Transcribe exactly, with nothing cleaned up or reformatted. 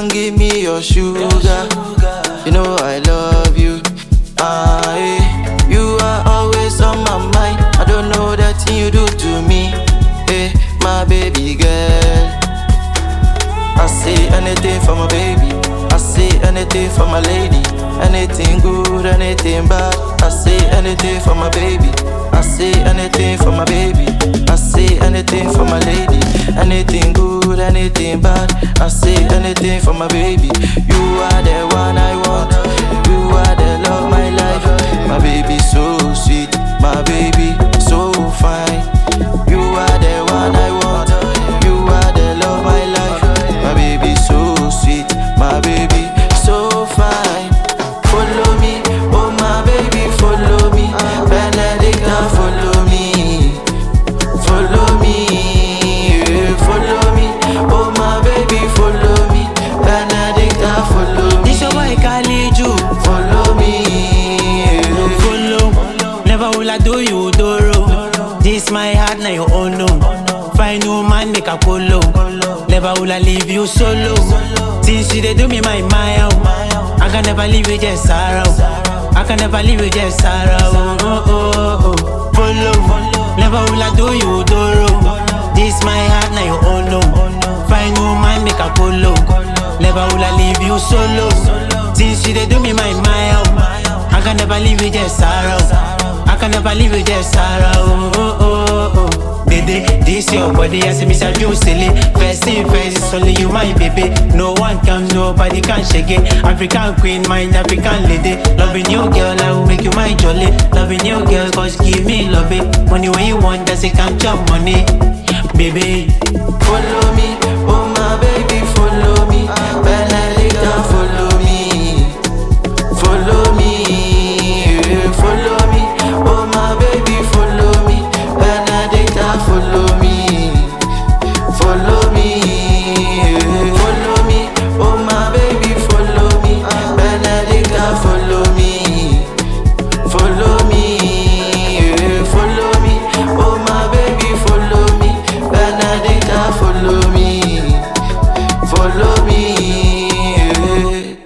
come give me your sugar. You know I love you. Ah, eh. You are always on my mind. I don't know that thing you do to me. Hey, my baby girl. I say anything for my baby. I say anything for my lady. Anything good, anything bad. I say anything for my baby. I say anything for my baby. I say anything for my lady. Anything good, anything bad. I say anything for my baby. You are the one I want. You are the love of my life. My baby so sweet. My baby so fine. You are the one I want. You are the love of my life. My baby so sweet. My baby so fine. Follow me, oh my baby, follow me. Benedicta, follow me. Follow me, yeah, follow me. Oh my baby, follow me. Benedicta, follow me. This your boy Kaliju. Follow me, yeah. Follow. Never will I do you doro. This my heart, now you own no. Find new man, make a polo. Never will I leave you solo. Since you they do me my my I can never leave you just sorrow. I can never leave you just sorrow. Oh, oh, oh, oh. Follow. Never will I do you doro. This my heart, now you own no. Find new man, make a polo. Never will I leave you solo. Since you they do me my my I can never leave you just sorrow. I can never leave you just sorrow. Oh, oh, oh, oh. Dede, this your body, I say, Mister Joe silly. First thing first, it's only you, my baby. No one can, nobody can shake it. African queen, mind African lady. Loving you, girl, I will make you my jolly. Loving you, girl, cause give me love it. Money when you want, that's it, can't chop money. Baby, follow me.